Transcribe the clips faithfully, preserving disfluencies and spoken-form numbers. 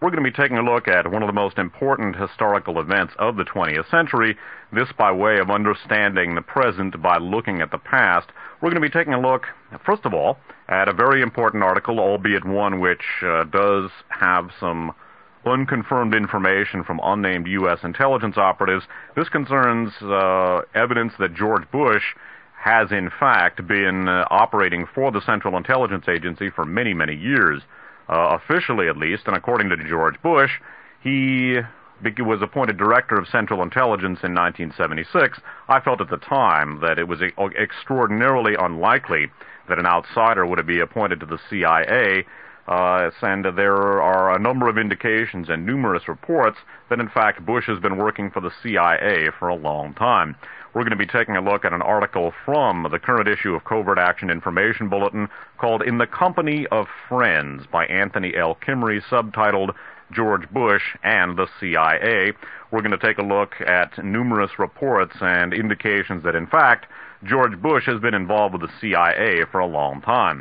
we're going to be taking a look at one of the most important historical events of the twentieth century, this by way of understanding the present by looking at the past. We're going to be taking a look, first of all, at a very important article, albeit one which uh, does have some unconfirmed information from unnamed U S intelligence operatives. This concerns uh, evidence that George Bush has in fact been uh, operating for the Central Intelligence Agency for many, many years. Uh, officially at least, and according to George Bush, he was appointed Director of Central Intelligence in nineteen seventy-six. I felt at the time that it was extraordinarily unlikely that an outsider would be appointed to the C I A, uh, and there are a number of indications and numerous reports that in fact Bush has been working for the C I A for a long time. We're going to be taking a look at an article from the current issue of Covert Action Information Bulletin called In the Company of Friends by Anthony L. Kimmery, subtitled George Bush and the C I A. We're going to take a look at numerous reports and indications that, in fact, George Bush has been involved with the C I A for a long time.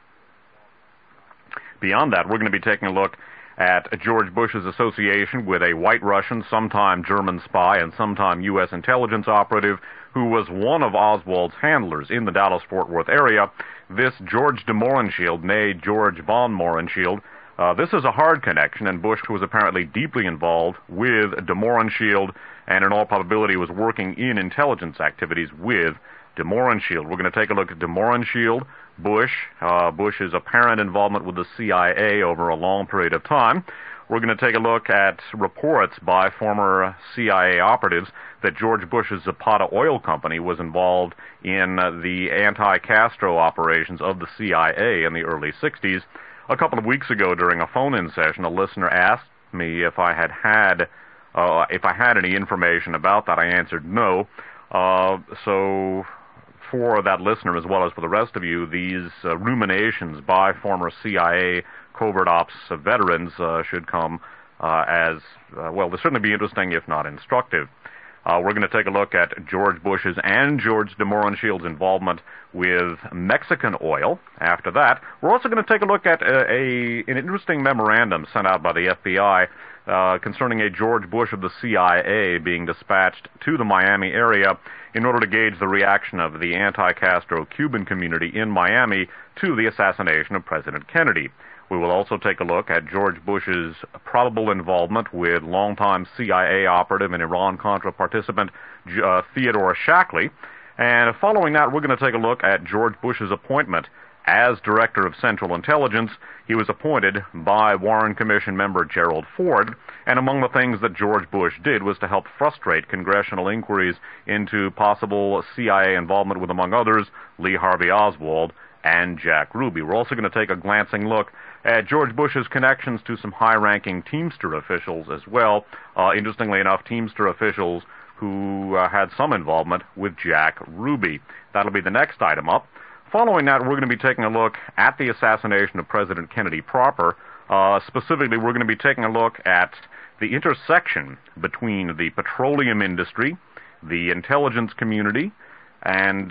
Beyond that, we're going to be taking a look at George Bush's association with a white Russian, sometime German spy, and sometime U S intelligence operative who was one of Oswald's handlers in the Dallas-Fort Worth area, this George de Mohrenschildt, nay George von Mohrenschildt. Uh, this is a hard connection, and Bush was apparently deeply involved with de Mohrenschildt, and in all probability was working in intelligence activities with de Mohrenschildt. We're going to take a look at de Mohrenschildt, Bush, uh, Bush's apparent involvement with the C I A over a long period of time. We're going to take a look at reports by former C I A operatives that George Bush's Zapata Oil Company was involved in uh, the anti-Castro operations of the C I A in the early sixties. A couple of weeks ago during a phone-in session, a listener asked me if I had had, uh, if I had any information about that. I answered no. Uh, so... For that listener, as well as for the rest of you, these uh, ruminations by former C I A covert ops uh, veterans uh, should come uh, as, uh, well, they'll certainly be interesting, if not instructive. Uh, we're going to take a look at George Bush's and George de Mohrenschildt's involvement with Mexican oil. After that, we're also going to take a look at a, a, an interesting memorandum sent out by the F B I uh, concerning a George Bush of the C I A being dispatched to the Miami area in order to gauge the reaction of the anti-Castro Cuban community in Miami to the assassination of President Kennedy. We will also take a look at George Bush's probable involvement with longtime C I A operative and Iran-Contra participant uh, Theodore Shackley. And following that, we're going to take a look at George Bush's appointment as Director of Central Intelligence. He was appointed by Warren Commission member Gerald Ford, and among the things that George Bush did was to help frustrate congressional inquiries into possible C I A involvement with, among others, Lee Harvey Oswald and Jack Ruby. We're also going to take a glancing look at George Bush's connections to some high-ranking Teamster officials as well. Uh, interestingly enough, Teamster officials who uh, had some involvement with Jack Ruby. That'll be the next item up. Following that, we're going to be taking a look at the assassination of President Kennedy proper. Uh, specifically, we're going to be taking a look at the intersection between the petroleum industry, the intelligence community, and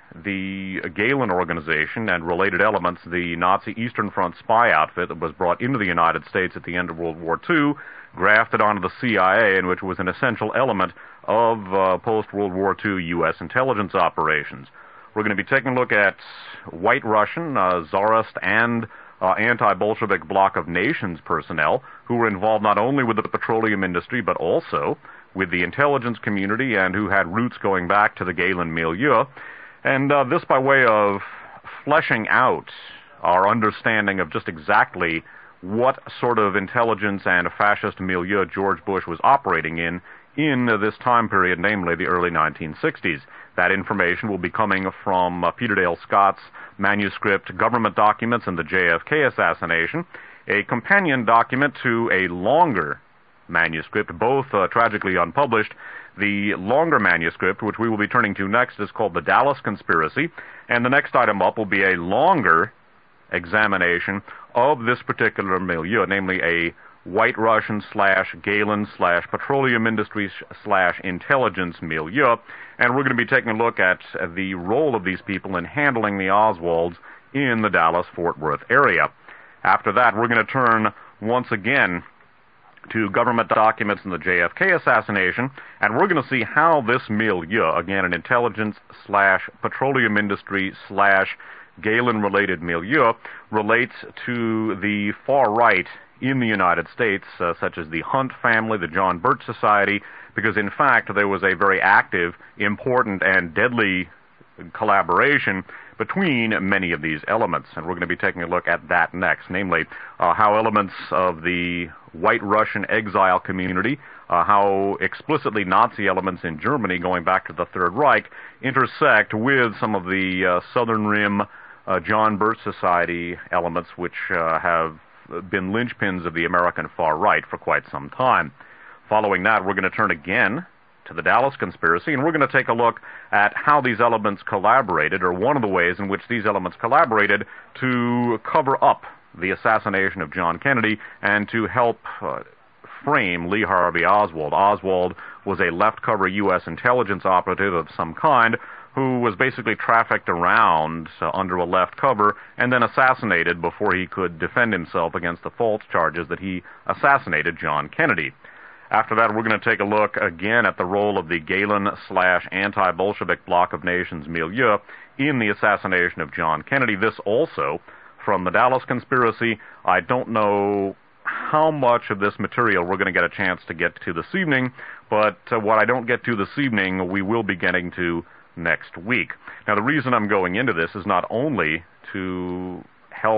the Gehlen organization and related elements, the Nazi Eastern Front spy outfit that was brought into the United States at the end of World War Two, grafted onto the C I A, and which was an essential element of uh, post-World War Two U S intelligence operations. We're going to be taking a look at White Russian, uh, Tsarist, and uh, anti-Bolshevik bloc of nations personnel who were involved not only with the petroleum industry but also with the intelligence community and who had roots going back to the Gehlen milieu. And uh, this by way of fleshing out our understanding of just exactly what sort of intelligence and fascist milieu George Bush was operating in in uh, this time period, namely the early nineteen sixties. That information will be coming from uh, Peter Dale Scott's manuscript Government Documents and the J F K Assassination, a companion document to a longer manuscript, both uh, tragically unpublished. The longer manuscript, which we will be turning to next, is called The Dallas Conspiracy, and the next item up will be a longer examination of this particular milieu, namely a White Russian slash Gehlen slash petroleum industry slash intelligence milieu, and we're going to be taking a look at the role of these people in handling the Oswalds in the Dallas-Fort Worth area. After that, we're going to turn once again to government documents in the J F K assassination, and we're going to see how this milieu, again an intelligence slash petroleum industry slash Gehlen-related milieu, relates to the far right in the United States, uh, such as the Hunt family, the John Birch Society, because in fact there was a very active, important, and deadly collaboration between many of these elements, and we're going to be taking a look at that next, namely uh, how elements of the White Russian exile community, uh, how explicitly Nazi elements in Germany going back to the Third Reich intersect with some of the uh, Southern Rim uh, John Birch Society elements, which uh, have been linchpins of the American far right for quite some time. Following that, we're going to turn again to the Dallas Conspiracy, and we're going to take a look at how these elements collaborated, or one of the ways in which these elements collaborated to cover up the assassination of John Kennedy and to help uh, frame Lee Harvey Oswald. Oswald was a left-cover U S intelligence operative of some kind who was basically trafficked around uh, under a left cover and then assassinated before he could defend himself against the false charges that he assassinated John Kennedy. After that, we're going to take a look again at the role of the Gehlen slash anti-Bolshevik bloc of nations milieu in the assassination of John Kennedy. This also from the Dallas Conspiracy. I don't know how much of this material we're going to get a chance to get to this evening, but uh, what I don't get to this evening, we will be getting to next week. Now, the reason I'm going into this is not only to help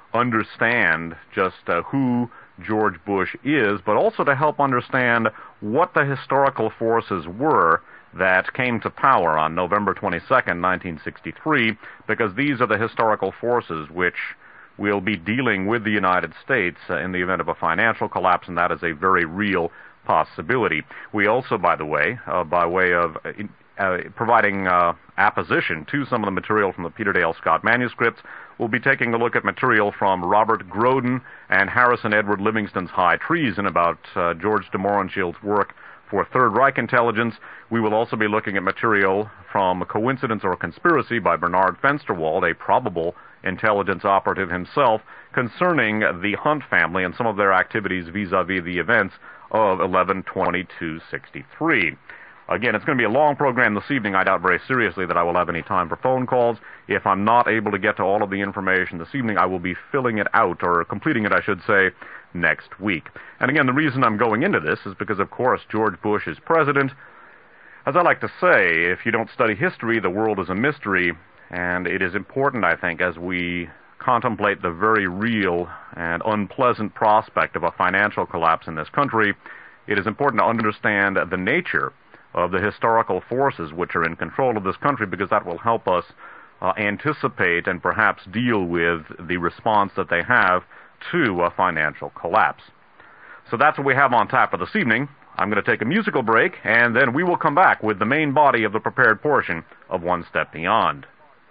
understand just uh, who George Bush is, but also to help understand what the historical forces were that came to power on November twenty-second, nineteen sixty-three, because these are the historical forces which will be dealing with the United States uh, in the event of a financial collapse, and that is a very real possibility. We also, by the way, uh, by way of uh, uh, providing uh, apposition to some of the material from the Peter Dale Scott manuscripts, we'll be taking a look at material from Robert Groden and Harrison Edward Livingston's High Treason about uh, George de Morenshield's work for Third Reich intelligence. We will also be looking at material from Coincidence or Conspiracy by Bernard Fensterwald, a probable intelligence operative himself, concerning the Hunt family and some of their activities vis-a-vis the events of eleven twenty-two sixty-three. Again, it's going to be a long program this evening. I doubt very seriously that I will have any time for phone calls. If I'm not able to get to all of the information this evening, I will be filling it out, or completing it, I should say, next week. And again, the reason I'm going into this is because, of course, George Bush is president. As I like to say, if you don't study history, the world is a mystery, and it is important, I think, as we contemplate the very real and unpleasant prospect of a financial collapse in this country, it is important to understand the nature of the historical forces which are in control of this country, because that will help us uh, anticipate and perhaps deal with the response that they have to a financial collapse. So that's what we have on tap for this evening. I'm going to take a musical break, and then we will come back with the main body of the prepared portion of One Step Beyond.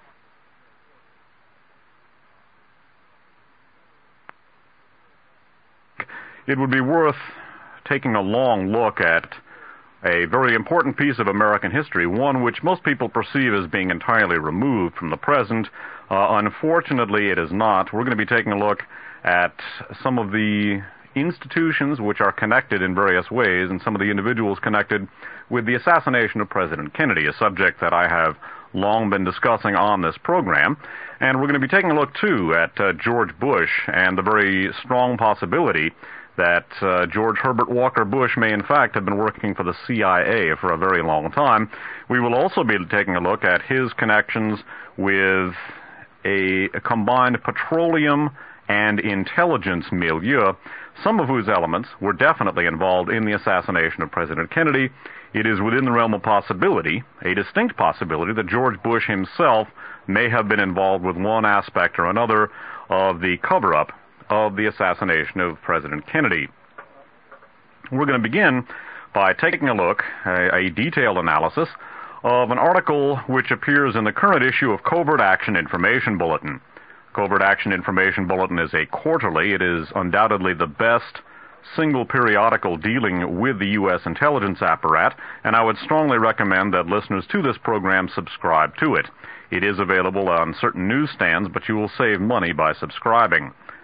It would be worth taking a long look at a very important piece of American history, one which most people perceive as being entirely removed from the present. Uh, unfortunately, it is not. We're going to be taking a look at some of the institutions which are connected in various ways, and some of the individuals connected with the assassination of President Kennedy, a subject that I have long been discussing on this program. And we're going to be taking a look, too, at uh, George Bush and the very strong possibility that uh, George Herbert Walker Bush may in fact have been working for the C I A for a very long time. We will also be taking a look at his connections with a, a combined petroleum and intelligence milieu, some of whose elements were definitely involved in the assassination of President Kennedy. It is within the realm of possibility, a distinct possibility, that George Bush himself may have been involved with one aspect or another of the cover-up of the assassination of President Kennedy. We're going to begin by taking a look, a, a detailed analysis, of an article which appears in the current issue of Covert Action Information Bulletin. Covert Action Information Bulletin is a quarterly. It is undoubtedly the best single periodical dealing with the U S intelligence apparatus, and I would strongly recommend that listeners to this program subscribe to it. It is available on certain newsstands, but you will save money by subscribing.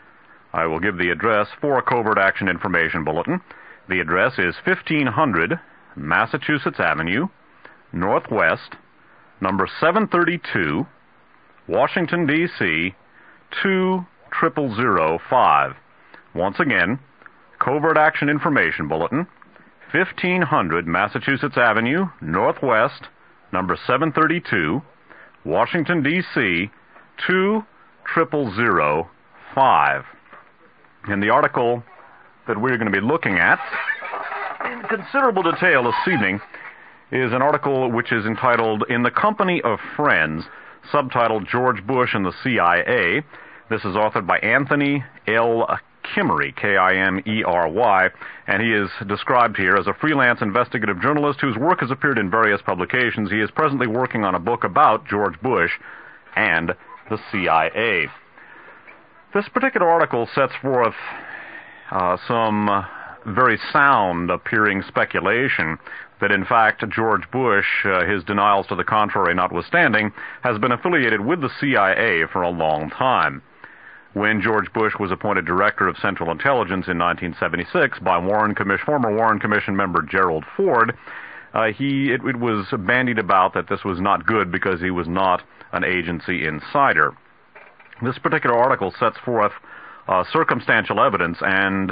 I will give the address for a Covert Action Information Bulletin. The address is fifteen hundred Massachusetts Avenue, Northwest, number seven thirty-two, Washington, D C, two zero zero zero five. Once again, Covert Action Information Bulletin, fifteen hundred Massachusetts Avenue, Northwest, number seven thirty-two, Washington, D C, two zero zero zero five. And the article that we're going to be looking at in considerable detail this evening is an article which is entitled In the Company of Friends, subtitled George Bush and the C I A. This is authored by Anthony L. Kimmery, K I M E R Y, and he is described here as a freelance investigative journalist whose work has appeared in various publications. He is presently working on a book about George Bush and the C I A. This particular article sets forth uh, some very sound-appearing speculation that, in fact, George Bush, uh, his denials to the contrary notwithstanding, has been affiliated with the C I A for a long time. When George Bush was appointed Director of Central Intelligence in nineteen seventy-six by Warren Commission, former Warren Commission member Gerald Ford, uh, he it, it was bandied about that this was not good because he was not an agency insider. This particular article sets forth uh, circumstantial evidence and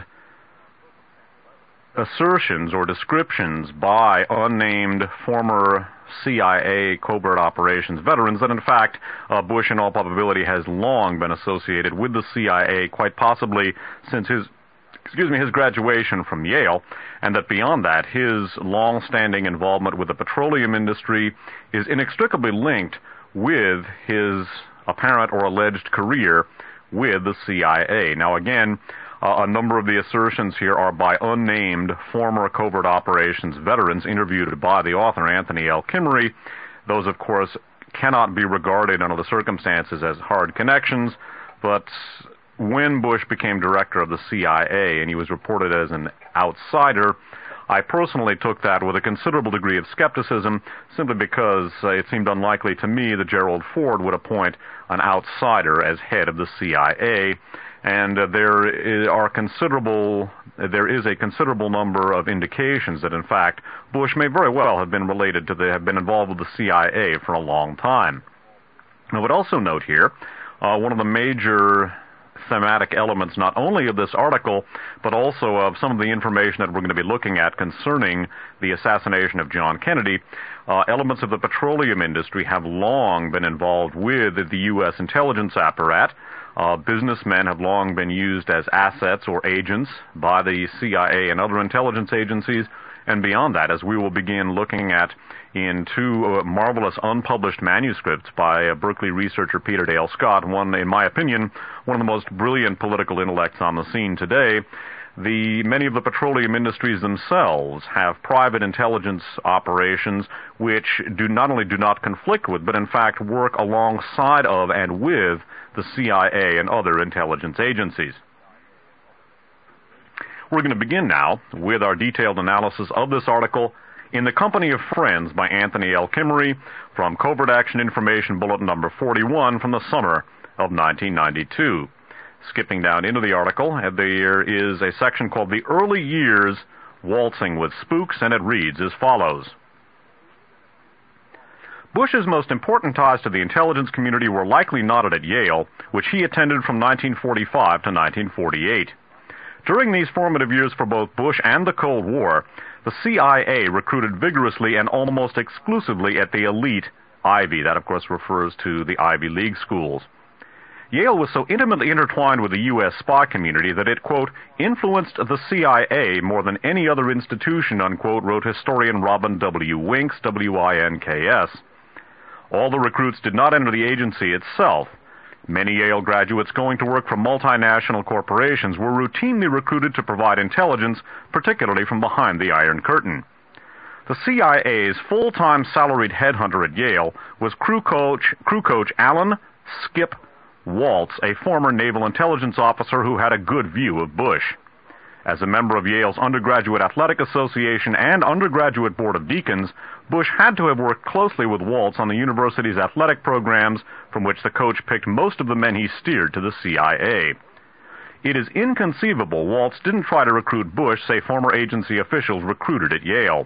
assertions or descriptions by unnamed former C I A covert operations veterans that, in fact, uh, Bush, in all probability, has long been associated with the C I A, quite possibly since his, excuse me, his graduation from Yale, and that beyond that, his long-standing involvement with the petroleum industry is inextricably linked with his apparent or alleged career with the C I A. Now, again, Uh, a number of the assertions here are by unnamed former covert operations veterans interviewed by the author, Anthony L. Kimmery. Those, of course, cannot be regarded under the circumstances as hard connections, but when Bush became director of the C I A and he was reported as an outsider, I personally took that with a considerable degree of skepticism, simply because uh, it seemed unlikely to me that Gerald Ford would appoint an outsider as head of the C I A. And uh, there is, are considerable, there is a considerable number of indications that, in fact, Bush may very well have been related to the, have been involved with the C I A for a long time. I would also note here, uh, one of the major thematic elements not only of this article, but also of some of the information that we're going to be looking at concerning the assassination of John Kennedy. Uh, elements of the petroleum industry have long been involved with the U S intelligence apparatus. Uh, businessmen have long been used as assets or agents by the C I A and other intelligence agencies. And beyond that, as we will begin looking at in two uh, marvelous unpublished manuscripts by uh, Berkeley researcher Peter Dale Scott, one, in my opinion, one of the most brilliant political intellects on the scene today, the many of the petroleum industries themselves have private intelligence operations which do not only do not conflict with, but in fact work alongside of and with the C I A and other intelligence agencies. We're going to begin now with our detailed analysis of this article, In the Company of Friends by Anthony L. Kimmery, from Covert Action Information Bulletin number forty-one from the summer of nineteen ninety-two. Skipping down into the article, there is a section called The Early Years Waltzing with Spooks, and it reads as follows. Bush's most important ties to the intelligence community were likely knotted at Yale, which he attended from nineteen forty-five to nineteen forty-eight. During these formative years for both Bush and the Cold War, the C I A recruited vigorously and almost exclusively at the elite Ivy. That, of course, refers to the Ivy League schools. Yale was so intimately intertwined with the U S spy community that it, quote, influenced the C I A more than any other institution, unquote, wrote historian Robin W. Winks, W I N K S. All the recruits did not enter the agency itself. Many Yale graduates going to work for multinational corporations were routinely recruited to provide intelligence, particularly from behind the Iron Curtain. The C I A's full-time salaried headhunter at Yale was crew coach, crew coach Alan Skip Waltz, a former naval intelligence officer who had a good view of Bush. As a member of Yale's Undergraduate Athletic Association and Undergraduate Board of Deacons, Bush had to have worked closely with Waltz on the university's athletic programs, from which the coach picked most of the men he steered to the C I A. It is inconceivable Waltz didn't try to recruit Bush, say former agency officials recruited at Yale.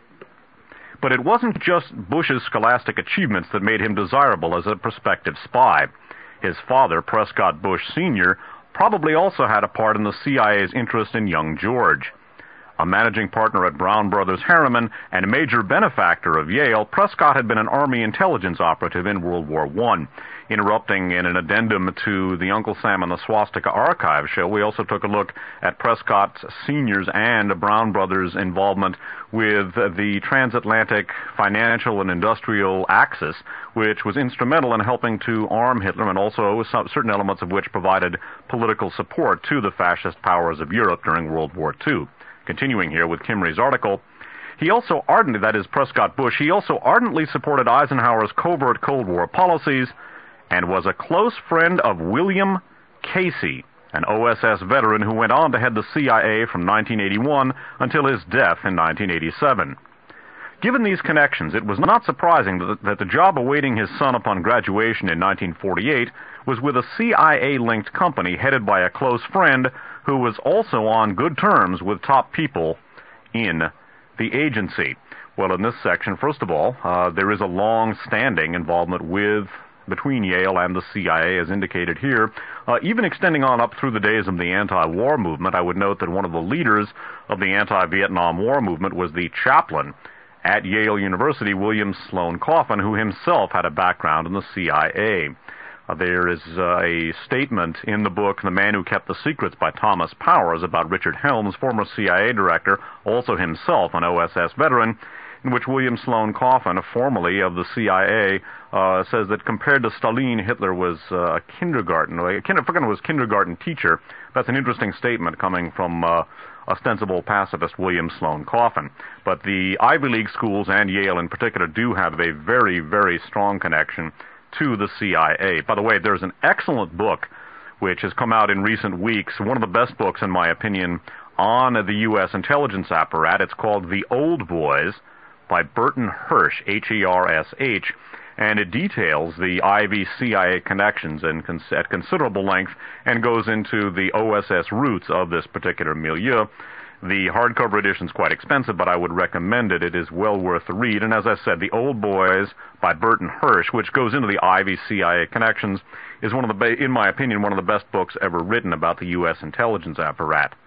But it wasn't just Bush's scholastic achievements that made him desirable as a prospective spy. His father, Prescott Bush Senior, probably also had a part in the C I A's interest in young George. A managing partner at Brown Brothers Harriman and a major benefactor of Yale, Prescott had been an Army intelligence operative in World War One. Interrupting in an addendum to the Uncle Sam and the Swastika Archive show, we also took a look at Prescott Senior's and Brown Brothers' involvement with the transatlantic financial and industrial axis, which was instrumental in helping to arm Hitler, and also some, certain elements of which provided political support to the fascist powers of Europe during World War Two. Continuing here with Kimry's article, he also ardently, that is Prescott Bush, he also ardently supported Eisenhower's covert Cold War policies and was a close friend of William Casey, an O S S veteran who went on to head the C I A from nineteen eighty-one until his death in nineteen eighty-seven. Given these connections, it was not surprising that, that the job awaiting his son upon graduation in nineteen forty-eight was with a C I A-linked company headed by a close friend who was also on good terms with top people in the agency. Well, in this section, first of all, uh, there is a long-standing involvement with between Yale and the C I A, as indicated here, uh, even extending on up through the days of the anti-war movement. I would note that one of the leaders of the anti-Vietnam War movement was the chaplain at Yale University, William Sloane Coffin, who himself had a background in the C I A. Uh, there is uh, a statement in the book, The Man Who Kept the Secrets by Thomas Powers, about Richard Helms, former C I A director, also himself an O S S veteran, in which William Sloane Coffin, formerly of the C I A, uh, says that compared to Stalin, Hitler was uh, a kindergarten, I forget it was kindergarten teacher. That's an interesting statement coming from uh, ostensible pacifist William Sloane Coffin. But the Ivy League schools, and Yale in particular, do have a very, very strong connection to the C I A. By the way, there's an excellent book which has come out in recent weeks, one of the best books, in my opinion, on the U S intelligence apparatus. It's called The Old Boys by Burton Hersh, H E R S H, and it details the Ivy C I A connections in cons- at considerable length and goes into the O S S roots of this particular milieu. The hardcover edition is quite expensive, but I would recommend it. It is well worth the read. And as I said, The Old Boys by Burton Hersh, which goes into the Ivy C I A connections, is one of the, ba- in my opinion, one of the best books ever written about the U S intelligence apparatus.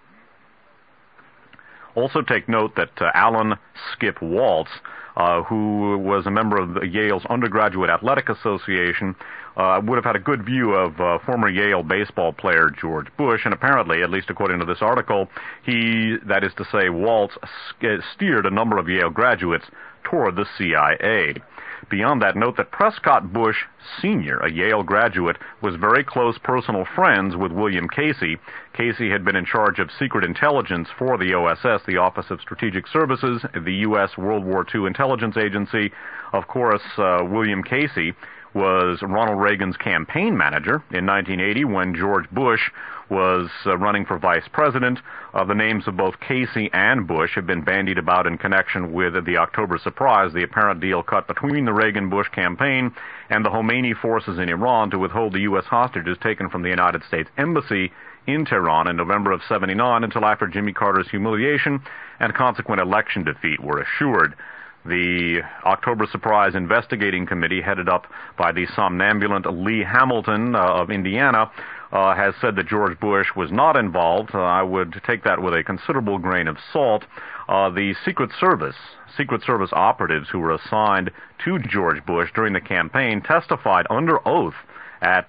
Also take note that uh, Alan Skip Waltz, uh, who was a member of the Yale's Undergraduate Athletic Association, uh, would have had a good view of uh, former Yale baseball player George Bush, and apparently, at least according to this article, he, that is to say, Waltz steered a number of Yale graduates toward the C I A. Beyond that, note that Prescott Bush Senior, a Yale graduate, was very close personal friends with William Casey. Casey had been in charge of secret intelligence for the O S S, the Office of Strategic Services, the U S World War Two intelligence agency. Of course, uh, William Casey was Ronald Reagan's campaign manager in nineteen eighty when George Bush was uh, running for vice president. Uh, the names of both Casey and Bush have been bandied about in connection with the October surprise, the apparent deal cut between the Reagan-Bush campaign and the Khomeini forces in Iran to withhold the U S hostages taken from the United States Embassy in Tehran in November of seventy-nine until after Jimmy Carter's humiliation and consequent election defeat were assured. The October Surprise Investigating Committee, headed up by the somnambulant Lee Hamilton uh, of Indiana, uh, has said that George Bush was not involved. Uh, I would take that with a considerable grain of salt. Uh, the Secret Service, Secret Service operatives who were assigned to George Bush during the campaign testified under oath at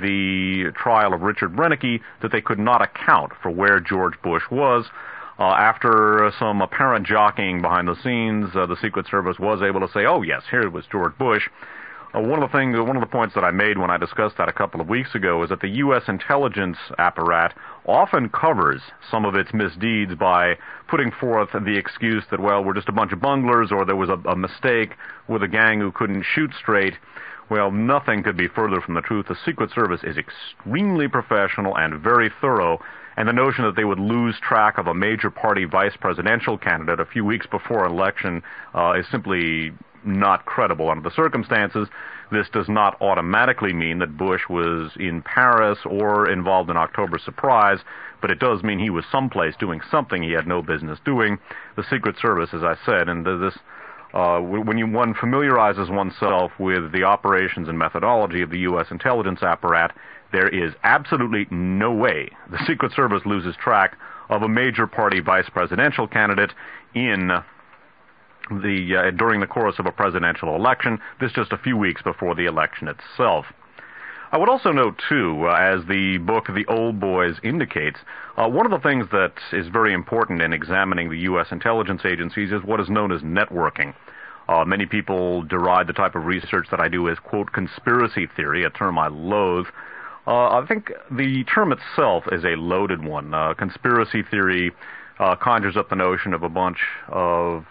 the trial of Richard Brennicky that they could not account for where George Bush was. Uh, after some apparent jockeying behind the scenes, uh, the Secret Service was able to say, oh, yes, here was George Bush. Uh, one of the things, one of the points that I made when I discussed that a couple of weeks ago is that the U S intelligence apparatus often covers some of its misdeeds by putting forth the excuse that, well, we're just a bunch of bunglers, or there was a, a mistake with a gang who couldn't shoot straight. Well, nothing could be further from the truth. The Secret Service is extremely professional and very thorough, and the notion that they would lose track of a major party vice presidential candidate a few weeks before election uh, is simply not credible under the circumstances. This does not automatically mean that Bush was in Paris or involved in October surprise, but it does mean he was someplace doing something he had no business doing. The Secret Service, as I said, and this, uh, when you, one familiarizes oneself with the operations and methodology of the U S intelligence apparatus, there is absolutely no way the Secret Service loses track of a major party vice presidential candidate in the uh, during the course of a presidential election. This just a few weeks before the election itself. I would also note, too, uh, as the book The Old Boys indicates, uh, one of the things that is very important in examining the U S intelligence agencies is what is known as networking. Uh, many people deride the type of research that I do as, quote, conspiracy theory, a term I loathe. Uh, I think the term itself is a loaded one. Uh, conspiracy theory uh, conjures up the notion of a bunch of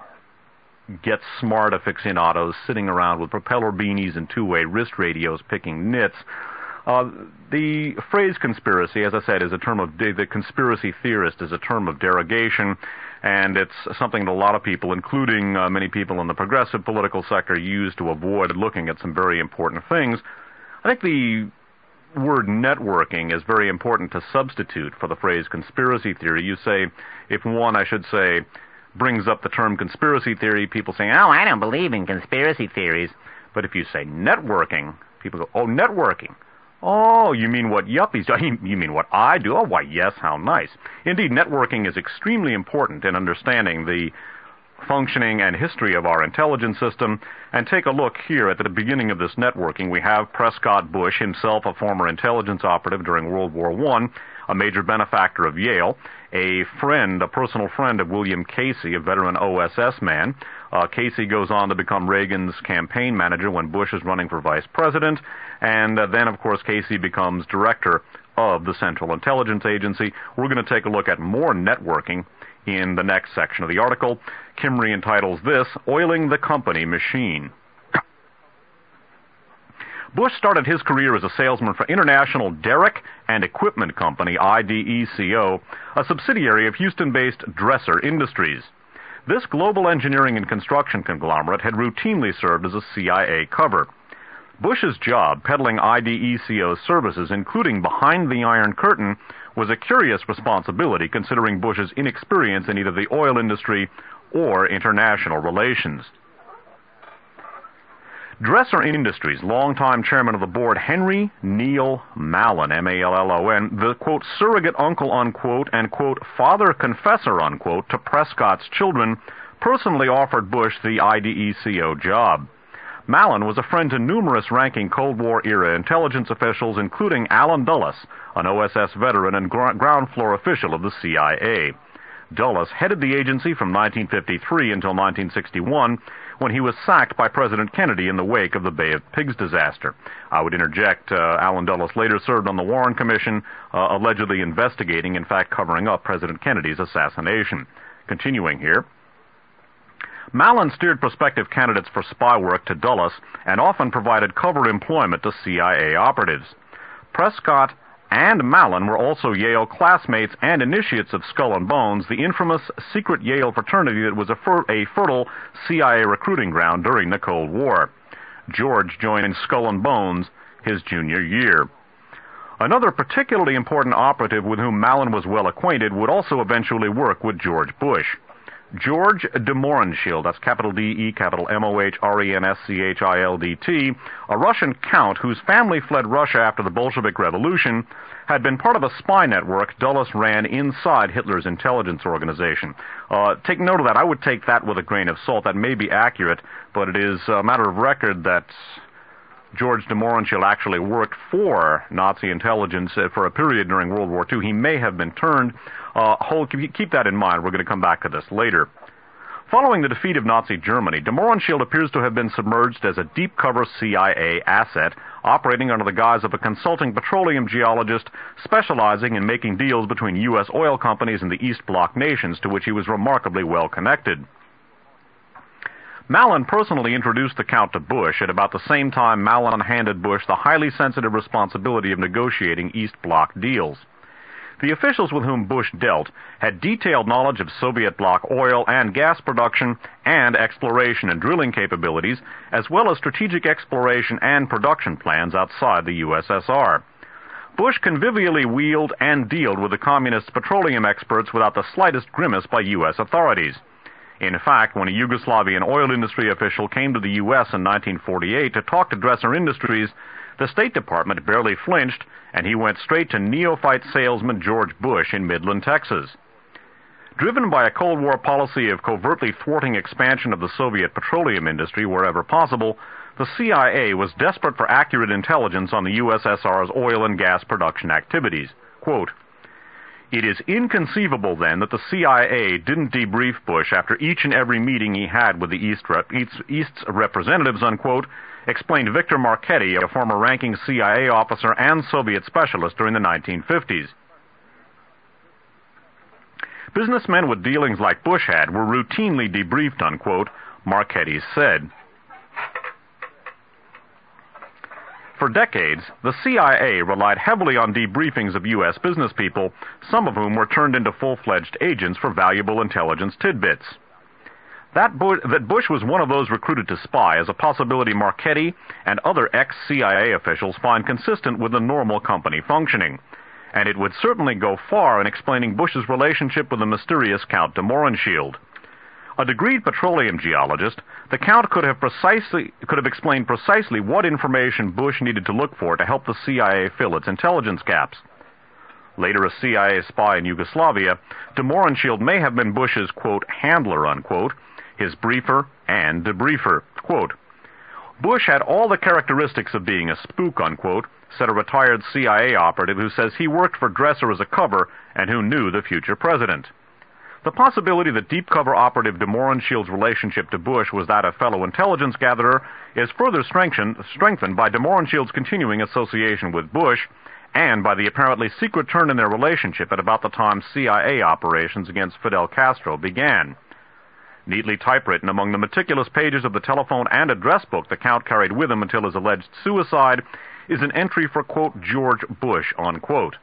get smart aficionados sitting around with propeller beanies and two-way wrist radios picking nits. Uh, the phrase conspiracy, as I said, is a term of, de- the conspiracy theorist is a term of derogation, and it's something that a lot of people, including uh, many people in the progressive political sector, use to avoid looking at some very important things. I think the word networking is very important to substitute for the phrase conspiracy theory. You say, if one, I should say, brings up the term conspiracy theory, people say, oh, I don't believe in conspiracy theories. But if you say networking, people go, oh, networking. Oh, you mean what yuppies do? You mean what I do? Oh, why, yes, how nice. Indeed, networking is extremely important in understanding the functioning and history of our intelligence system. And take a look here at the beginning of this networking. We have Prescott Bush, himself a former intelligence operative during World War One, a major benefactor of Yale, a friend, a personal friend of William Casey, a veteran O S S man. Uh, Casey goes on to become Reagan's campaign manager when Bush is running for vice president. And uh, then, of course, Casey becomes director of the Central Intelligence Agency. We're going to take a look at more networking in the next section of the article. Kimry entitles this, Oiling the Company Machine. Bush started his career as a salesman for International Derrick and Equipment Company, I D E C O, a subsidiary of Houston-based Dresser Industries. This global engineering and construction conglomerate had routinely served as a C I A cover. Bush's job, peddling I D E C O's services, including behind the Iron Curtain, was a curious responsibility considering Bush's inexperience in either the oil industry or international relations. Dresser Industries' longtime chairman of the board, Henry Neil Mallon, M A L L O N, the, quote, surrogate uncle, unquote, and, quote, father confessor, unquote, to Prescott's children, personally offered Bush the I D E C O job. Mallon was a friend to numerous ranking Cold War-era intelligence officials, including Allen Dulles, an O S S veteran and gr- ground floor official of the C I A. Dulles headed the agency from nineteen fifty-three until nineteen sixty-one, when he was sacked by President Kennedy in the wake of the Bay of Pigs disaster. I would interject, uh, Allen Dulles later served on the Warren Commission, uh, allegedly investigating, in fact covering up President Kennedy's assassination. Continuing here. Mallon steered prospective candidates for spy work to Dulles and often provided cover employment to C I A operatives. Prescott and Mallon were also Yale classmates and initiates of Skull and Bones, the infamous secret Yale fraternity that was a, fer- a fertile C I A recruiting ground during the Cold War. George joined Skull and Bones his junior year. Another particularly important operative with whom Mallon was well acquainted would also eventually work with George Bush. George de Mohrenschildt, that's capital D E, capital M O H R E N S C H I L D T, a Russian count whose family fled Russia after the Bolshevik Revolution, had been part of a spy network Dulles ran inside Hitler's intelligence organization. Uh, take note of that. I would take that with a grain of salt. That may be accurate, but it is a matter of record that George de Mohrenschildt actually worked for Nazi intelligence uh, for a period during World War Two. He may have been turned. Uh, hold, keep that in mind. We're going to come back to this later. Following the defeat of Nazi Germany, de Mohrenschildt appears to have been submerged as a deep-cover C I A asset, operating under the guise of a consulting petroleum geologist specializing in making deals between U S oil companies and the East Bloc nations, to which he was remarkably well connected. Mallon personally introduced the Count to Bush at about the same time Mallon handed Bush the highly sensitive responsibility of negotiating East Bloc deals. The officials with whom Bush dealt had detailed knowledge of Soviet bloc oil and gas production and exploration and drilling capabilities, as well as strategic exploration and production plans outside the U S S R. Bush convivially wheeled and dealed with the communist petroleum experts without the slightest grimace by U S authorities. In fact, when a Yugoslavian oil industry official came to the U S in nineteen forty-eight to talk to Dresser Industries, the State Department barely flinched, and he went straight to neophyte salesman George Bush in Midland, Texas. Driven by a Cold War policy of covertly thwarting expansion of the Soviet petroleum industry wherever possible, the C I A was desperate for accurate intelligence on the U S S R's oil and gas production activities. Quote, "It is inconceivable, then, that the C I A didn't debrief Bush after each and every meeting he had with the East rep- East's representatives," unquote, explained Victor Marchetti, a former ranking C I A officer and Soviet specialist during the nineteen fifties. Businessmen with dealings like Bush had were routinely debriefed, unquote, Marchetti said. For decades, the C I A relied heavily on debriefings of U S business people, some of whom were turned into full-fledged agents for valuable intelligence tidbits. That, Bu- that Bush was one of those recruited to spy is a possibility Marchetti and other ex-C I A officials find consistent with the normal company functioning, and it would certainly go far in explaining Bush's relationship with the mysterious Count de Mohrenschildt. A degreed petroleum geologist, the Count could have precisely could have explained precisely what information Bush needed to look for to help the C I A fill its intelligence gaps. Later a C I A spy in Yugoslavia, de Mohrenschildt may have been Bush's, quote, handler, unquote, his briefer and debriefer. Quote, "Bush had all the characteristics of being a spook," unquote, said a retired C I A operative who says he worked for Dresser as a cover and who knew the future president. The possibility that deep cover operative de Mohrenschildt's relationship to Bush was that of fellow intelligence gatherer is further strengthened, strengthened by de Mohrenschildt's continuing association with Bush and by the apparently secret turn in their relationship at about the time C I A operations against Fidel Castro began. Neatly typewritten among the meticulous pages of the telephone and address book the Count carried with him until his alleged suicide is an entry for, quote, George Bush, unquote.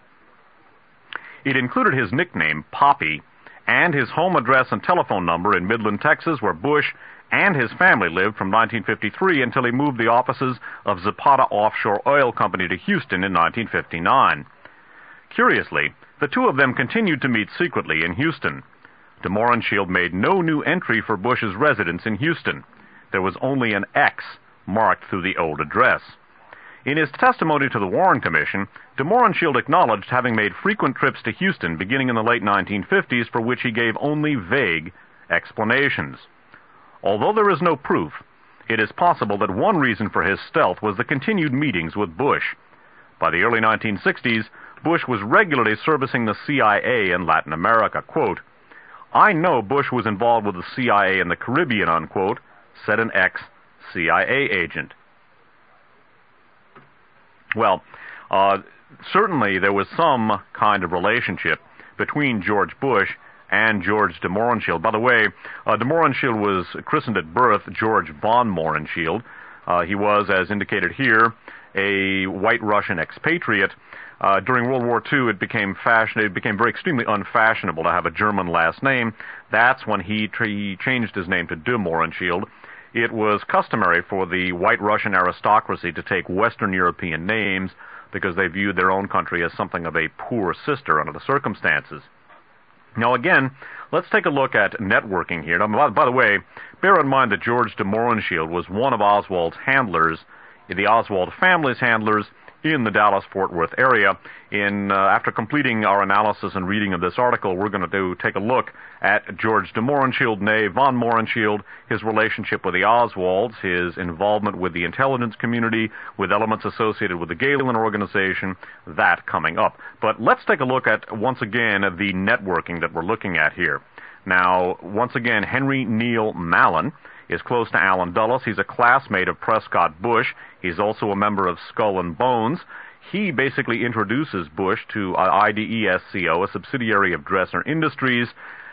It included his nickname, Poppy, and his home address and telephone number in Midland, Texas, where Bush and his family lived from nineteen fifty-three until he moved the offices of Zapata Offshore Oil Company to Houston in nineteen fifty-nine. Curiously, the two of them continued to meet secretly in Houston. De Mohrenschildt made no new entry for Bush's residence in Houston. There was only an X marked through the old address. In his testimony to the Warren Commission, de Mohrenschildt acknowledged having made frequent trips to Houston beginning in the late nineteen fifties for which he gave only vague explanations. Although there is no proof, it is possible that one reason for his stealth was the continued meetings with Bush. By the early nineteen sixties, Bush was regularly servicing the C I A in Latin America. Quote, "I know Bush was involved with the C I A in the Caribbean," unquote, said an ex-C I A agent. Well, uh, certainly there was some kind of relationship between George Bush and George de Mohrenschildt. By the way, uh, de Mohrenschildt was christened at birth George von Mohrenschildt. Uh, he was, as indicated here, a white Russian expatriate. Uh, during World War Two, it became fashion. It became very extremely unfashionable to have a German last name. That's when he, tra- he changed his name to de Mohrenschildt. It was customary for the white Russian aristocracy to take Western European names because they viewed their own country as something of a poor sister under the circumstances. Now again, let's take a look at networking here. Now, by, by the way, bear in mind that George de Mohrenschildt was one of Oswald's handlers, the Oswald family's handlers, in the Dallas-Fort Worth area. In uh, after completing our analysis and reading of this article, we're going to do take a look at George de Mohrenschildt, née von Mohrenschildt, his relationship with the Oswalds, his involvement with the intelligence community, with elements associated with the Galen organization, that coming up. But let's take a look at, once again, the networking that we're looking at here. Now, once again, Henry Neil Mallon is close to Allen Dulles. He's a classmate of Prescott Bush. He's also a member of Skull and Bones. He basically introduces Bush to uh, I D E S C O, a subsidiary of Dresser Industries,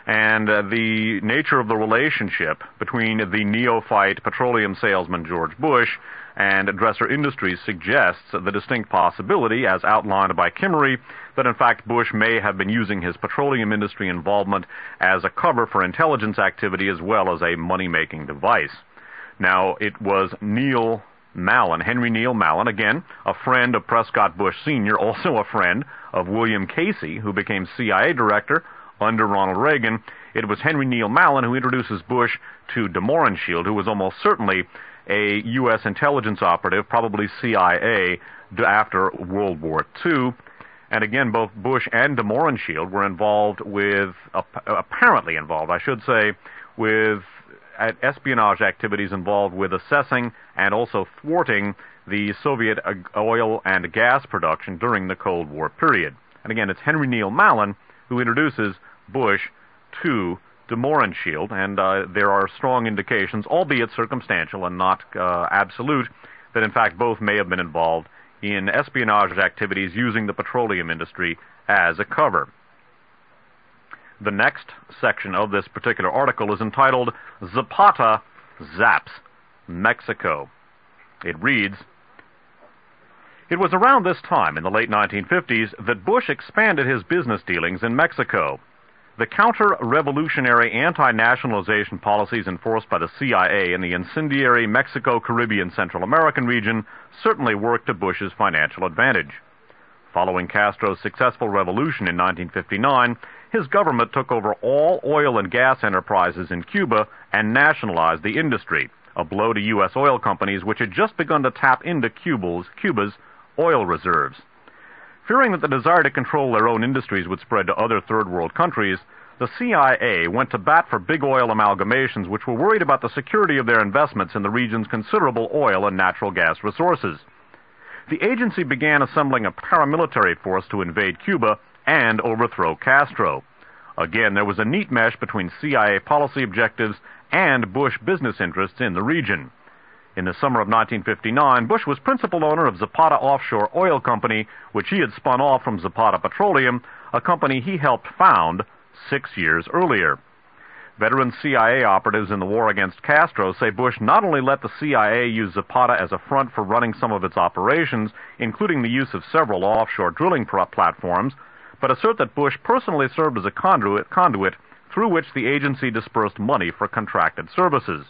And uh, the nature of the relationship between the neophyte petroleum salesman George Bush and Dresser Industries suggests the distinct possibility, as outlined by Kimmery, that in fact Bush may have been using his petroleum industry involvement as a cover for intelligence activity as well as a money-making device. Now, it was Neil Mallon, Henry Neil Mallon, again, a friend of Prescott Bush Senior, also a friend of William Casey, who became C I A director under Ronald Reagan. It was Henry Neil Mallon who introduces Bush to de Mohrenschildt, who was almost certainly a U S intelligence operative, probably C I A, after World War Two. And again, both Bush and de Mohrenschildt were involved with, apparently involved, I should say, with espionage activities involved with assessing and also thwarting the Soviet oil and gas production during the Cold War period. And again, it's Henry Neil Mallon who introduces Bush to de Mohrenschildt, and uh, there are strong indications, albeit circumstantial and not uh, absolute, that in fact both may have been involved in espionage activities using the petroleum industry as a cover. The next section of this particular article is entitled Zapata Zaps Mexico. It reads, "It was around this time, in the late nineteen fifties, that Bush expanded his business dealings in Mexico. The counter-revolutionary anti-nationalization policies enforced by the C I A in the incendiary Mexico-Caribbean Central American region certainly worked to Bush's financial advantage. Following Castro's successful revolution in nineteen fifty-nine, his government took over all oil and gas enterprises in Cuba and nationalized the industry, a blow to U S oil companies which had just begun to tap into Cuba's, Cuba's oil reserves. Fearing that the desire to control their own industries would spread to other third-world countries, the C I A went to bat for big oil amalgamations which were worried about the security of their investments in the region's considerable oil and natural gas resources. The agency began assembling a paramilitary force to invade Cuba and overthrow Castro. Again, there was a neat mesh between C I A policy objectives and Bush business interests in the region. In the summer of nineteen fifty-nine, Bush was principal owner of Zapata Offshore Oil Company, which he had spun off from Zapata Petroleum, a company he helped found six years earlier. Veteran C I A operatives in the war against Castro say Bush not only let the C I A use Zapata as a front for running some of its operations, including the use of several offshore drilling platforms, but assert that Bush personally served as a conduit, conduit through which the agency dispersed money for contracted services.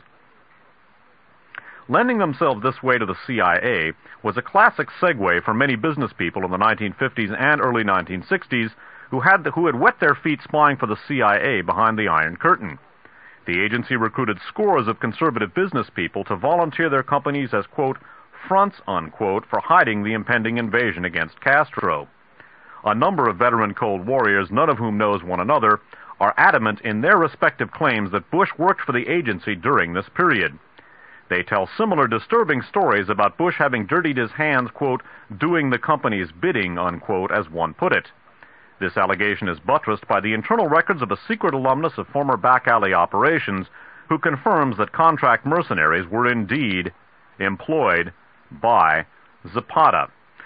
Lending themselves this way to the C I A was a classic segue for many business people in the nineteen fifties and early nineteen sixties who had, the, who had wet their feet spying for the C I A behind the Iron Curtain. The agency recruited scores of conservative business people to volunteer their companies as, quote, fronts, unquote, for hiding the impending invasion against Castro. A number of veteran Cold Warriors, none of whom knows one another, are adamant in their respective claims that Bush worked for the agency during this period. They tell similar disturbing stories about Bush having dirtied his hands, quote, doing the company's bidding, unquote, as one put it. This allegation is buttressed by the internal records of a secret alumnus of former back-alley operations who confirms that contract mercenaries were indeed employed by Zapata.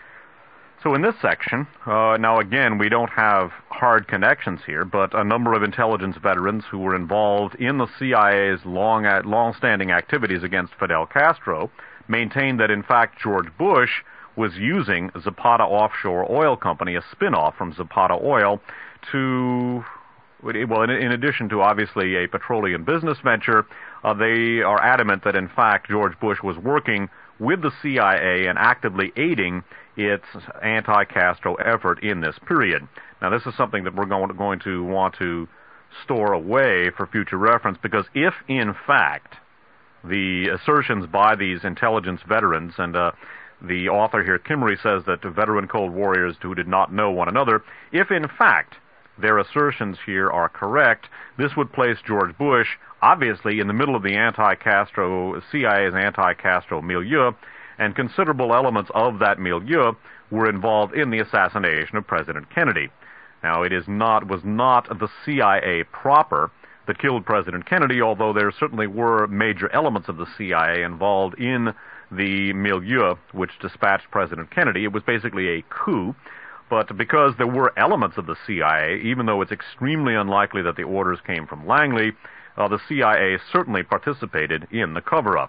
So in this section, uh, now again, we don't have hard connections here, but a number of intelligence veterans who were involved in the C I A's long, long-standing activities against Fidel Castro maintained that, in fact, George Bush was using Zapata Offshore Oil Company, a spin-off from Zapata Oil, to, well, in, in addition to obviously a petroleum business venture, uh, they are adamant that, in fact, George Bush was working with the C I A and actively aiding its anti-Castro effort in this period. Now, this is something that we're going to, going to want to store away for future reference, because if, in fact, the assertions by these intelligence veterans, and uh, the author here, Kimmery, says that veteran Cold Warriors who did not know one another, if, in fact, their assertions here are correct, this would place George Bush, obviously, in the middle of the anti-Castro, C I A's anti-Castro milieu, and considerable elements of that milieu were involved in the assassination of President Kennedy. Now, it is not was not the C I A proper that killed President Kennedy, although there certainly were major elements of the C I A involved in the milieu which dispatched President Kennedy. It was basically a coup, But because there were elements of the C I A, even though it's extremely unlikely that the orders came from Langley, uh, the C I A certainly participated in the cover-up.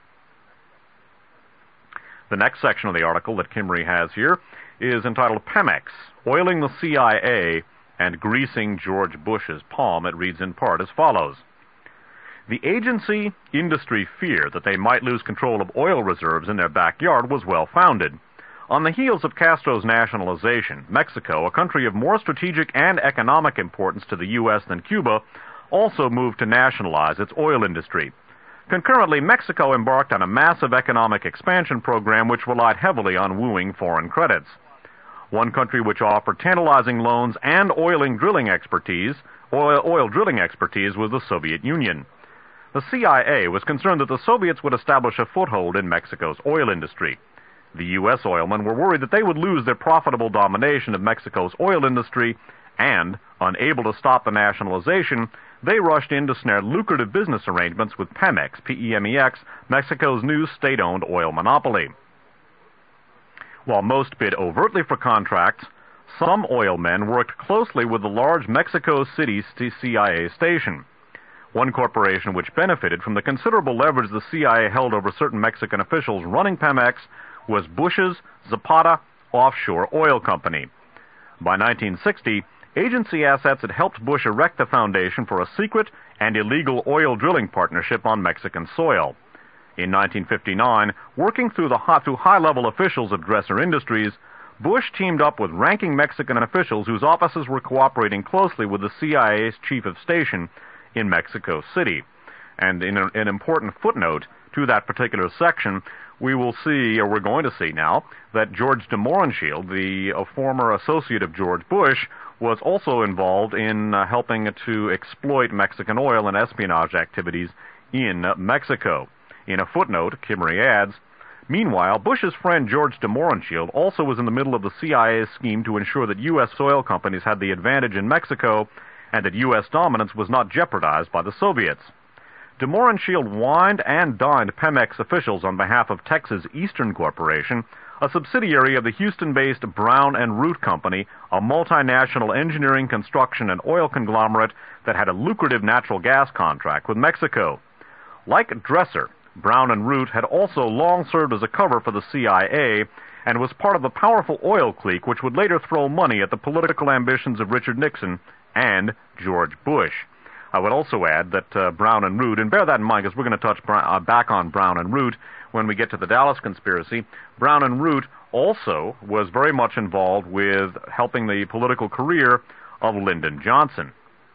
The next section of the article that Kimmery has here is entitled Pemex, Oiling the C I A and Greasing George Bush's Palm. It reads in part as follows. The agency industry fear that they might lose control of oil reserves in their backyard was well-founded. On the heels of Castro's nationalization, Mexico, a country of more strategic and economic importance to the U S than Cuba, also moved to nationalize its oil industry. Concurrently, Mexico embarked on a massive economic expansion program which relied heavily on wooing foreign credits. One country which offered tantalizing loans and oiling drilling expertise, oil, oil drilling expertise was the Soviet Union. The C I A was concerned that the Soviets would establish a foothold in Mexico's oil industry. The U S oilmen were worried that they would lose their profitable domination of Mexico's oil industry, and, unable to stop the nationalization, they rushed in to snare lucrative business arrangements with Pemex, P E M E X, Mexico's new state-owned oil monopoly. While most bid overtly for contracts, some oilmen worked closely with the large Mexico City C I A station. One corporation which benefited from the considerable leverage the C I A held over certain Mexican officials running Pemex was Bush's Zapata Offshore Oil Company. By nineteen sixty, agency assets had helped Bush erect the foundation for a secret and illegal oil drilling partnership on Mexican soil. In nineteen fifty-nine, working through, the hot, through high-level officials of Dresser Industries, Bush teamed up with ranking Mexican officials whose offices were cooperating closely with the C I A's chief of station in Mexico City. And in a, an important footnote to that particular section, we will see, or we're going to see now, that George de Mohrenschildt, the uh, former associate of George Bush, was also involved in uh, helping to exploit Mexican oil and espionage activities in uh, Mexico. In a footnote, Kimmery adds, meanwhile, Bush's friend George de Mohrenschildt also was in the middle of the C I A's scheme to ensure that U S oil companies had the advantage in Mexico and that U S dominance was not jeopardized by the Soviets. De Mohrenschildt wined and dined Pemex officials on behalf of Texas Eastern Corporation, a subsidiary of the Houston-based Brown and Root Company, a multinational engineering, construction, and oil conglomerate that had a lucrative natural gas contract with Mexico. Like Dresser, Brown and Root had also long served as a cover for the C I A and was part of the powerful oil clique which would later throw money at the political ambitions of Richard Nixon and George Bush. I would also add that uh, Brown and Root, and bear that in mind because we're going to touch Br- uh, back on Brown and Root when we get to the Dallas conspiracy, Brown and Root also was very much involved with helping the political career of Lyndon Johnson.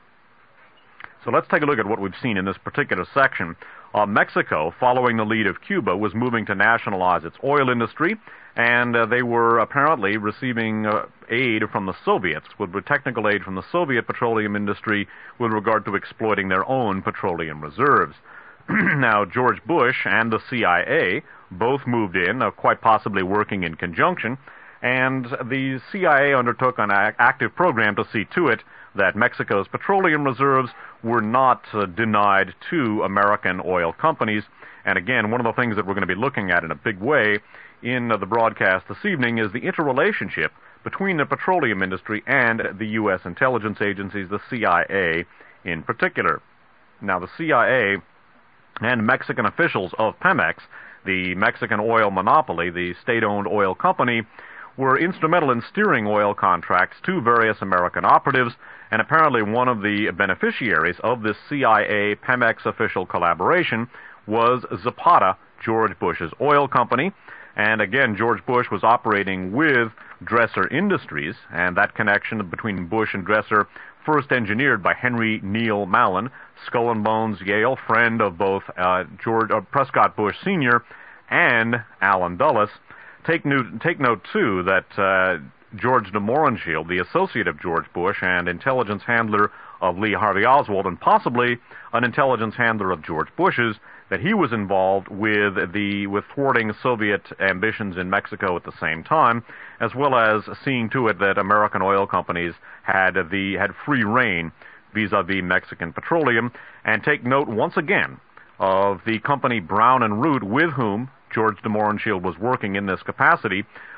So let's take a look at what we've seen in this particular section. Uh, Mexico, following the lead of Cuba, was moving to nationalize its oil industry, and uh, they were apparently receiving uh, aid from the Soviets, with technical aid from the Soviet petroleum industry with regard to exploiting their own petroleum reserves. Now, George Bush and the C I A both moved in, uh, quite possibly working in conjunction, and the C I A undertook an a- active program to see to it that Mexico's petroleum reserves were not uh, denied to American oil companies. And again, one of the things that we're going to be looking at in a big way in uh, the broadcast this evening is the interrelationship between the petroleum industry and the U S intelligence agencies, the C I A in particular. Now, the C I A and Mexican officials of Pemex, the Mexican oil monopoly, the state-owned oil company, were instrumental in steering oil contracts to various American operatives, and apparently one of the beneficiaries of this C I A-Pemex official collaboration was Zapata, George Bush's oil company. And again, George Bush was operating with Dresser Industries, and that connection between Bush and Dresser first engineered by Henry Neil Mallon, Skull and Bones Yale, friend of both uh, George uh, Prescott Bush Senior and Allen Dulles. Take, new, take note, too, that uh, George de Mohrenschildt, the associate of George Bush and intelligence handler of Lee Harvey Oswald, and possibly an intelligence handler of George Bush's, that he was involved with the with thwarting Soviet ambitions in Mexico at the same time, as well as seeing to it that American oil companies had the had free rein vis-a-vis Mexican petroleum. And take note once again of the company Brown and Root, with whom George de Mohrenschildt was working in this capacity,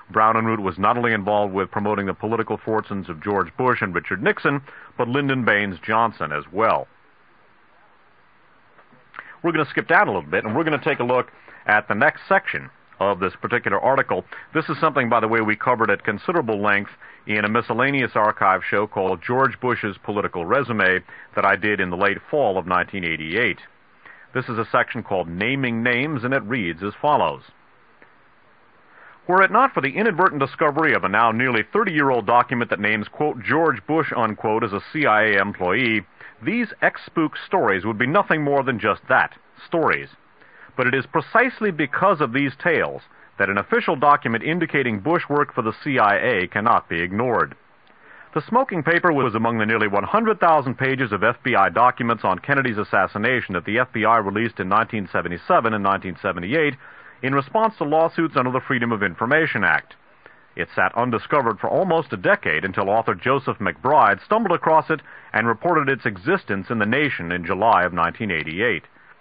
Brown and Root was not only involved with promoting the political fortunes of George Bush and Richard Nixon, but Lyndon Baines Johnson as well. We're going to skip down a little bit, and we're going to take a look at the next section of this particular article. This is something, by the way, we covered at considerable length in a miscellaneous archive show called George Bush's Political Resume that I did in the late fall of nineteen eighty-eight. This is a section called Naming Names, and it reads as follows. Were it not for the inadvertent discovery of a now nearly thirty-year-old document that names, quote, George Bush, unquote, as a C I A employee, these ex-spook stories would be nothing more than just that, stories. But it is precisely because of these tales that an official document indicating Bush worked for the C I A cannot be ignored. The smoking paper was among the nearly one hundred thousand pages of F B I documents on Kennedy's assassination that the F B I released in nineteen seventy-seven and nineteen seventy-eight in response to lawsuits under the Freedom of Information Act. It sat undiscovered for almost a decade until author Joseph McBride stumbled across it and reported its existence in The Nation in July of nineteen eighty-eight.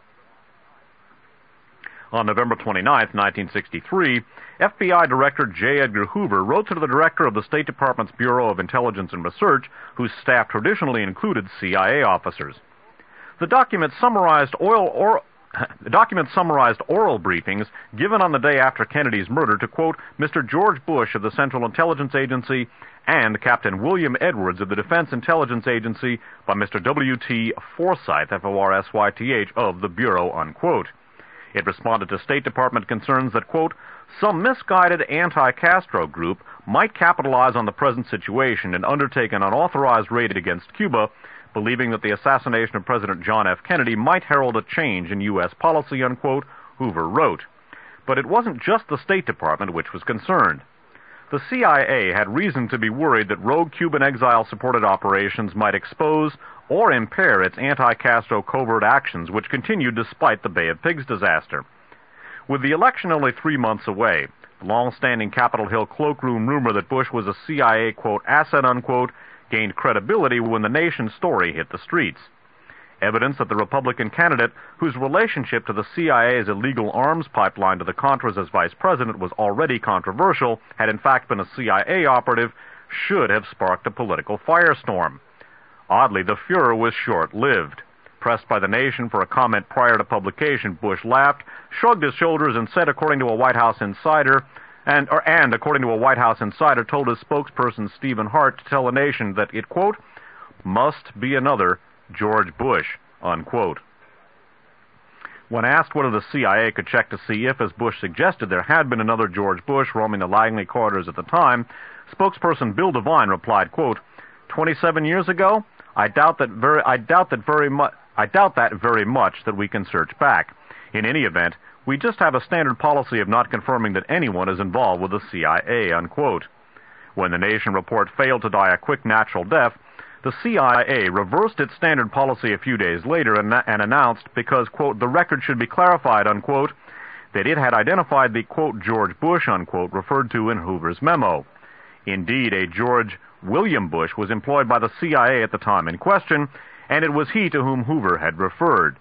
On November twenty-ninth, nineteen sixty-three, F B I Director J. Edgar Hoover wrote to the director of the State Department's Bureau of Intelligence and Research, whose staff traditionally included C I A officers. The document summarized oil or The document summarized oral briefings given on the day after Kennedy's murder to, quote, Mister George Bush of the Central Intelligence Agency and Captain William Edwards of the Defense Intelligence Agency by Mister W T Forsyth, F O R S Y T H, of the Bureau, unquote. It responded to State Department concerns that, quote, some misguided anti-Castro group might capitalize on the present situation and undertake an unauthorized raid against Cuba, believing that the assassination of President John F. Kennedy might herald a change in U S policy, unquote, Hoover wrote. But it wasn't just the State Department which was concerned. The C I A had reason to be worried that rogue Cuban exile-supported operations might expose or impair its anti-Castro covert actions, which continued despite the Bay of Pigs disaster. With the election only three months away, the long-standing Capitol Hill cloakroom rumor that Bush was a C I A, quote, asset, unquote, gained credibility when the Nation's story hit the streets. Evidence that the Republican candidate, whose relationship to the C I A's illegal arms pipeline to the Contras as vice president was already controversial, had in fact been a C I A operative, should have sparked a political firestorm. Oddly, the furor was short-lived. Pressed by the Nation for a comment prior to publication, Bush laughed, shrugged his shoulders, and said, according to a White House insider, and, or, and according to a White House insider, told his spokesperson Stephen Hart to tell the Nation that it, quote, must be another George Bush, unquote. When asked whether the C I A could check to see if, as Bush suggested, there had been another George Bush roaming the Langley corridors at the time, spokesperson Bill Devine replied, quote, twenty-seven years ago, I doubt that very, I doubt that very much, I doubt that very much that we can search back. In any event, we just have a standard policy of not confirming that anyone is involved with the C I A, unquote. When the Nation report failed to die a quick natural death, the C I A reversed its standard policy a few days later and, and announced, because, quote, the record should be clarified, unquote, that it had identified the, quote, George Bush, unquote, referred to in Hoover's memo. Indeed, a George William Bush was employed by the C I A at the time in question, and it was he to whom Hoover had referred.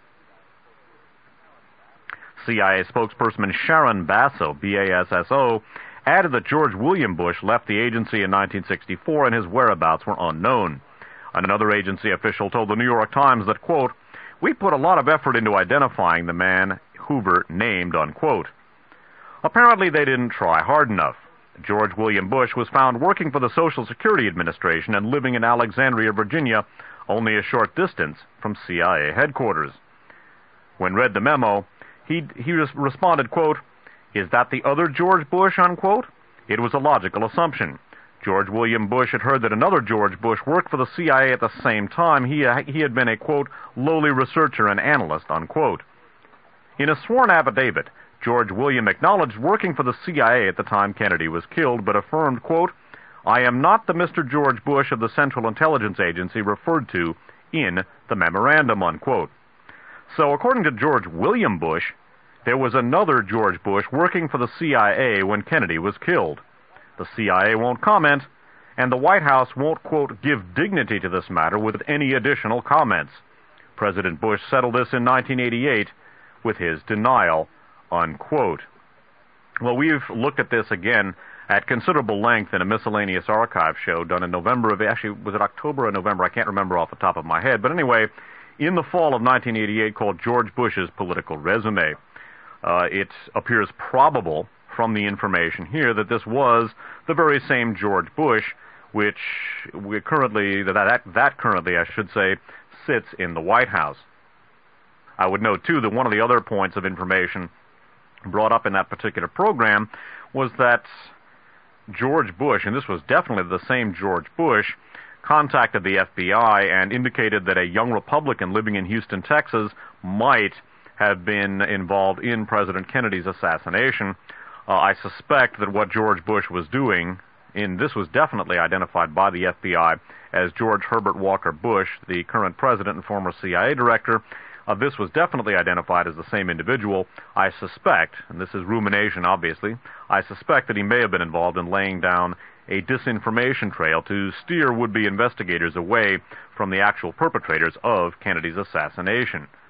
C I A spokesperson Sharon Basso, B A S S O, added that George William Bush left the agency in nineteen sixty-four and his whereabouts were unknown. Another agency official told the New York Times that, quote, we put a lot of effort into identifying the man Hoover named, unquote. Apparently they didn't try hard enough. George William Bush was found working for the Social Security Administration and living in Alexandria, Virginia, only a short distance from C I A headquarters. When read the memo, he, he responded, quote, is that the other George Bush, unquote? It was a logical assumption. George William Bush had heard that another George Bush worked for the C I A at the same time. He, he had been a, quote, lowly researcher and analyst, unquote. In a sworn affidavit, George William acknowledged working for the C I A at the time Kennedy was killed, but affirmed, quote, I am not the Mister George Bush of the Central Intelligence Agency referred to in the memorandum, unquote. So, according to George William Bush, there was another George Bush working for the C I A when Kennedy was killed. The C I A won't comment, and the White House won't, quote, give dignity to this matter with any additional comments. President Bush settled this in nineteen eighty-eight with his denial, unquote. Well, we've looked at this again at considerable length in a miscellaneous archive show done in November of, actually, was it October or November? I can't remember off the top of my head. But anyway, in the fall of nineteen eighty-eight, called George Bush's Political Resume. Uh, it appears probable from the information here that this was the very same George Bush which we currently, that, that, that currently, I should say, sits in the White House. I would note, too, that one of the other points of information brought up in that particular program was that George Bush, and this was definitely the same George Bush, contacted the F B I and indicated that a young Republican living in Houston, Texas, might have been involved in President Kennedy's assassination. Uh, I suspect that what George Bush was doing, and this was definitely identified by the F B I as George Herbert Walker Bush, the current president and former C I A director. Uh, this was definitely identified as the same individual. I suspect, and this is rumination obviously, I suspect that he may have been involved in laying down a disinformation trail to steer would-be investigators away from the actual perpetrators of Kennedy's assassination.